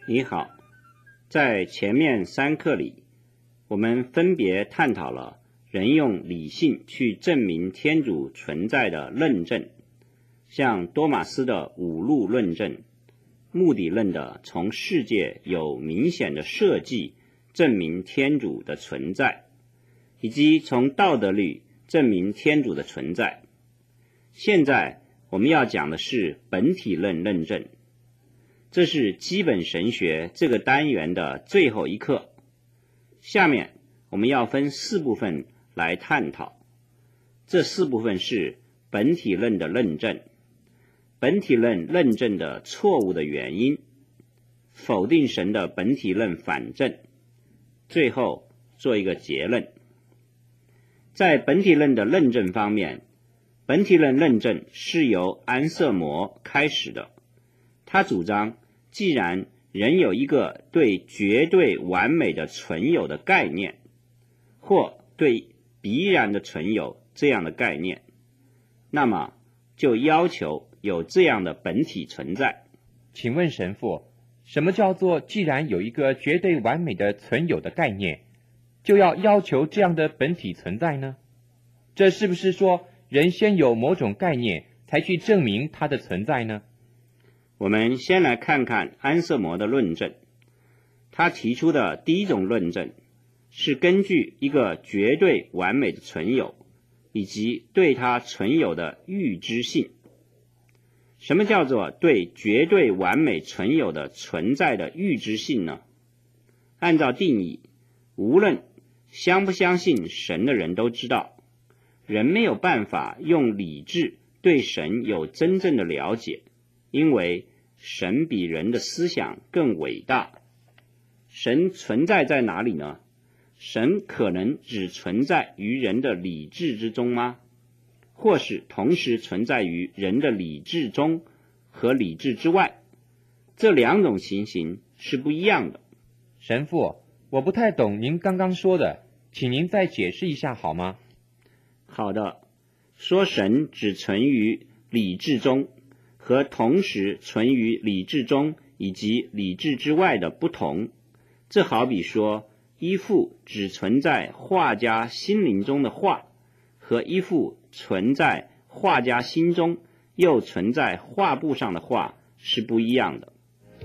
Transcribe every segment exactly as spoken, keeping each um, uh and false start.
你好，在前面三课里，我们分别探讨了人用理性去证明天主存在的论证，像多马斯的五路论证，目的论的从世界有明显的设计证明天主的存在，以及从道德律证明天主的存在。现在我们要讲的是本体论论证，这是基本神学这个单元的最后一课。下面我们要分四部分来探讨，这四部分是本体论的论证，本体论论证的错误的原因，否定神的本体论反证，最后做一个结论。在本体论的论证方面，本体论论证是由安瑟摩开始的，他主张既然人有一个对绝对完美的存有的概念，或对必然的存有这样的概念，那么就要求有这样的本体存在。 请问神父，什么叫做既然有一个绝对完美的存有的概念，就要要求这样的本体存在呢？这是不是说人先有某种概念才去证明它的存在呢？ 我们先来看看安瑟摩的论证。他提出的第一种论证是根据一个绝对完美的存有以及对它存有的预知性。什么叫做对绝对完美存有的存在的预知性呢？按照定义，无论相不相信神的人都知道，人没有办法用理智对神有真正的了解，因为神比人的思想更伟大。神存在在哪里呢？神可能只存在于人的理智之中吗？或是同时存在于人的理智中和理智之外？这两种情形是不一样的。 神父，我不太懂您刚刚说的，请您再解释一下好吗？ 好的，说神只存于理智中和同时存于理智中以及理智之外的不同，这好比说一幅只存在画家心灵中的画和一幅存在画家心中又存在画布上的画是不一样的。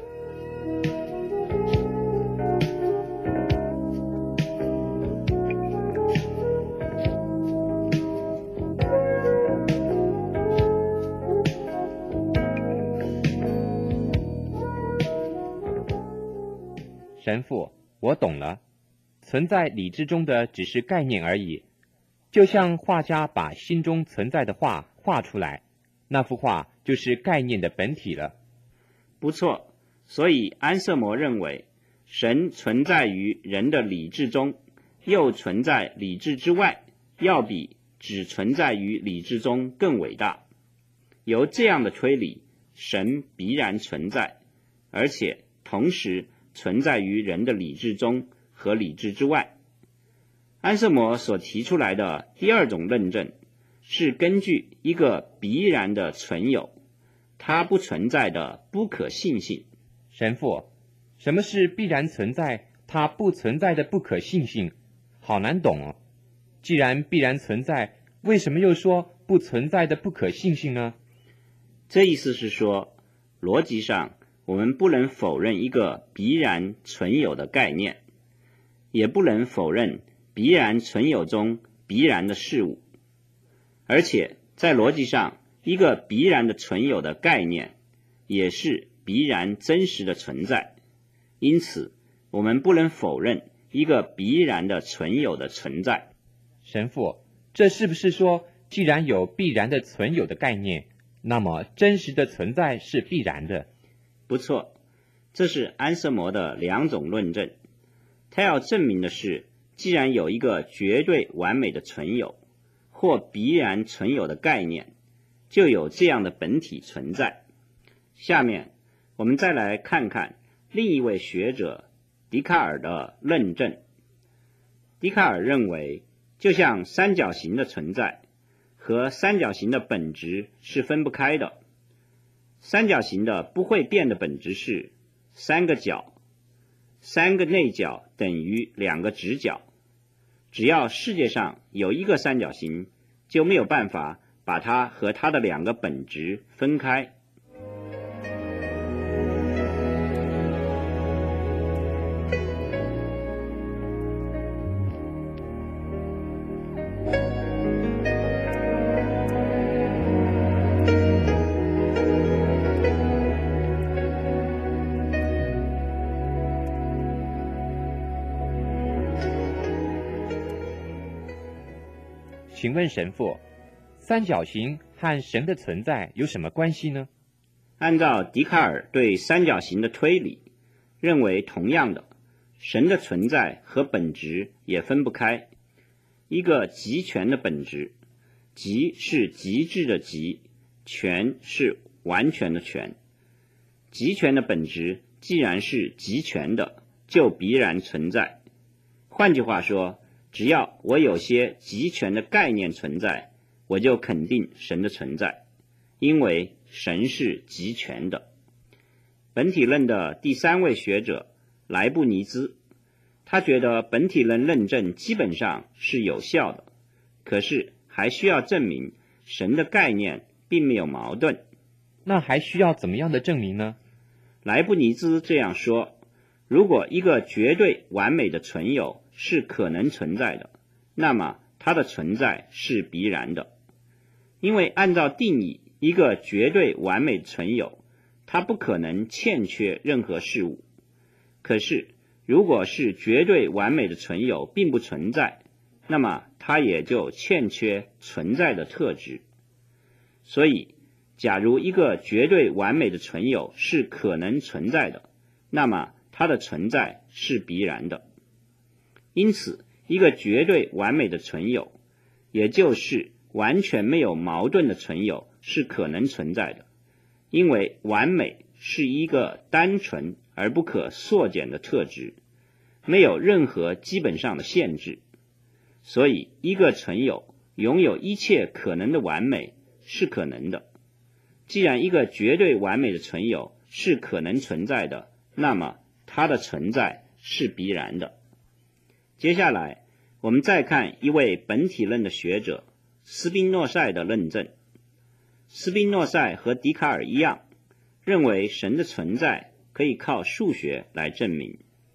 神父，我懂了，存在理智中的只是概念而已，就像画家把心中存在的画画出来，那幅画就是概念的本体了。 不错，所以安瑟摩认为神存在于人的理智中，又存在理智之外，要比只存在于理智中更伟大。由这样的推理，神必然存在，而且同时存在于人的理智中和理智之外。安瑟摩所提出来的第二种论证是根据一个必然的存有，它不存在的不可信性。 神父，什么是必然存在它不存在的不可信性？好难懂哦。既然必然存在，为什么又说不存在的不可信性呢？ 这意思是说，逻辑上我们不能否认一个必然存有的概念，也不能否认必然存有中必然的事物，而且在逻辑上，一个必然的存有的概念也是必然真实的存在，因此我们不能否认一个必然的存有的存在。 神父，这是不是说既然有必然的存有的概念，那么真实的存在是必然的？ 不错，这是安瑟摩的两种论证。他要证明的是，既然有一个绝对完美的存有或必然存有的概念，就有这样的本体存在。下面我们再来看看另一位学者笛卡尔的论证。笛卡尔认为，就像三角形的存在和三角形的本质是分不开的。三角形的不会变的本质是三个角，三个内角等于两个直角。只要世界上有一个三角形，就没有办法把它和它的两个本质分开。 请问神父，三角形和神的存在有什么关系呢？ 按照笛卡尔对三角形的推理，认为同样的，神的存在和本质也分不开。一个极全的本质，极是极致的极，全是完全的全。极全的本质既然是极全的，就必然存在。换句话说，只要我有些极全的概念存在，我就肯定神的存在，因为神是极全的。本体论的第三位学者莱布尼兹，他觉得本体论论证基本上是有效的，可是还需要证明神的概念并没有矛盾。 那还需要怎么样的证明呢？ 莱布尼兹这样说，如果一个绝对完美的存有是可能存在的，那么它的存在是必然的。因为按照定义，一个绝对完美的存有，它不可能欠缺任何事物。可是，如果是绝对完美的存有并不存在，那么它也就欠缺存在的特质。所以，假如一个绝对完美的存有是可能存在的，那么它的存在是必然的。因此，一个绝对完美的存有，也就是完全没有矛盾的存有，是可能存在的。因为完美是一个单纯而不可缩减的特质，没有任何基本上的限制。所以，一个存有拥有一切可能的完美是可能的。既然一个绝对完美的存有是可能存在的，那么它的存在是必然的。接下来，我们再看一位本体论的学者斯宾诺塞的论证。斯宾诺塞和笛卡尔一样，认为神的存在可以靠数学来证明。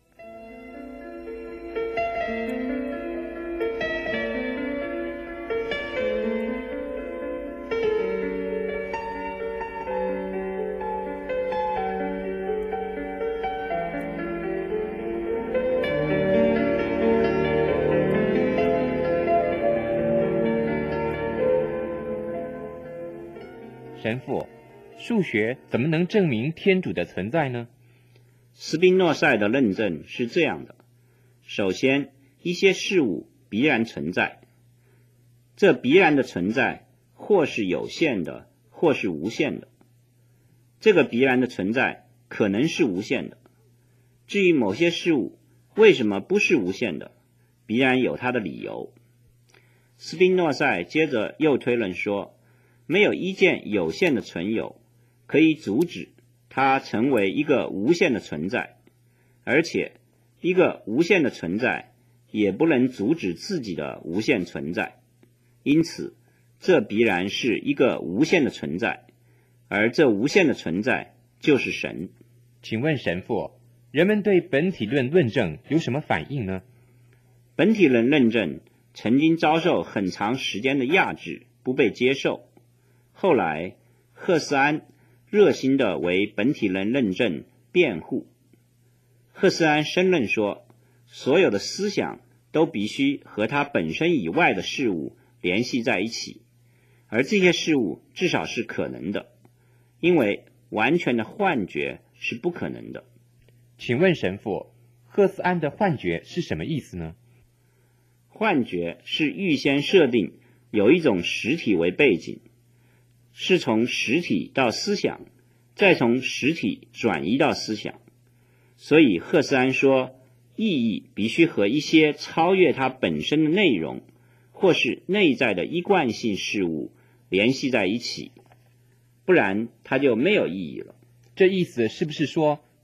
神父，数学怎么能证明天主的存在呢？ 斯宾诺塞的论证是这样的：首先，一些事物必然存在，这必然的存在或是有限的，或是无限的。这个必然的存在可能是无限的。至于某些事物为什么不是无限的，必然有它的理由。斯宾诺塞接着又推论说，没有一件有限的存有可以阻止它成为一个无限的存在，而且一个无限的存在也不能阻止自己的无限存在。因此，这必然是一个无限的存在，而这无限的存在就是神。 请问神父，人们对本体论论证有什么反应呢？ 本体论论证曾经遭受很长时间的压制，不被接受。后来，赫斯安热心地为本体论论证辩护。赫斯安申论说，所有的思想都必须和它本身以外的事物联系在一起，而这些事物至少是可能的，因为完全的幻觉是不可能的。 请问神父，赫斯安的幻觉是什么意思呢？ 幻觉是预先设定有一种实体为背景，是从实体到思想，再从实体转移到思想。所以赫斯安说，意义必须和一些超越它本身的内容，或是内在的一贯性事物联系在一起，不然它就没有意义了。 这意思是不是说，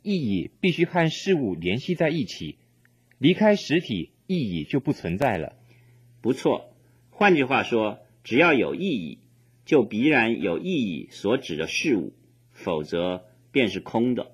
意义必须和事物联系在一起，离开实体，意义就不存在了。 不错，换句话说，只要有意义，就必然有意义所指的事物，否则便是空的。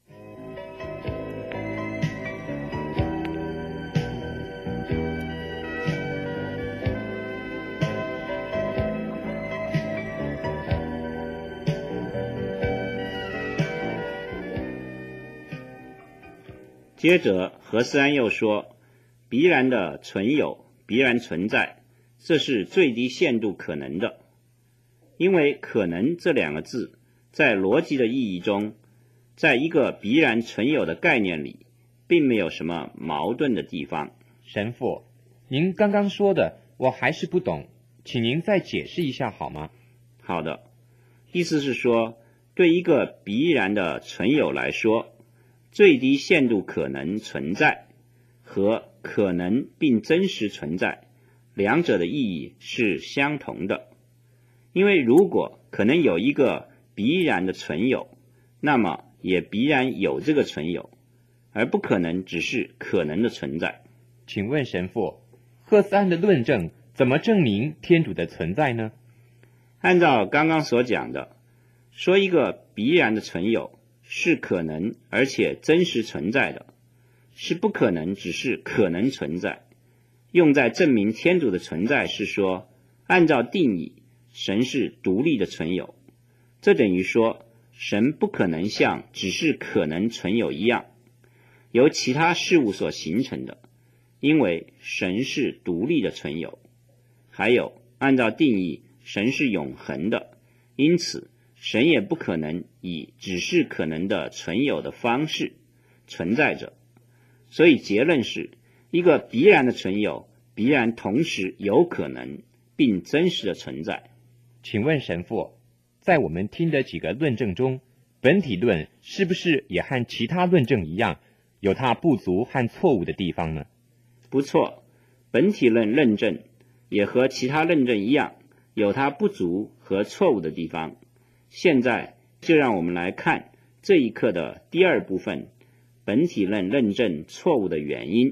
接着何思安又说，必然的存有，必然存在，这是最低限度可能的。因为可能这两个字在逻辑的意义中，在一个必然存有的概念里，并没有什么矛盾的地方。 神父，您刚刚说的我还是不懂，请您再解释一下好吗？ 好的，意思是说，对一个必然的存有来说，最低限度可能存在和可能并真实存在，两者的意义是相同的。因为如果可能有一个必然的存有，那么也必然有这个存有，而不可能只是可能的存在。 请问神父，赫斯安的论证怎么证明天主的存在呢？ 按照刚刚所讲的，说一个必然的存有是可能而且真实存在的，是不可能只是可能存在。用在证明天主的存在是说，按照定义，神是独立的存有，这等于说神不可能像只是可能存有一样，由其他事物所形成的，因为神是独立的存有。还有，按照定义，神是永恒的，因此神也不可能以只是可能的存有的方式存在着。所以结论是，一个必然的存有必然同时有可能并真实的存在。 请问神父，在我们听的几个论证中，本体论是不是也和其他论证一样，有它不足和错误的地方呢？ 不错，本体论论证也和其他论证一样，有它不足和错误的地方。现在就让我们来看这一课的第二部分，本体论论证错误的原因。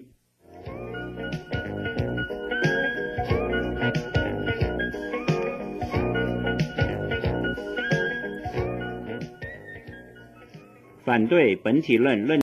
反对本体论论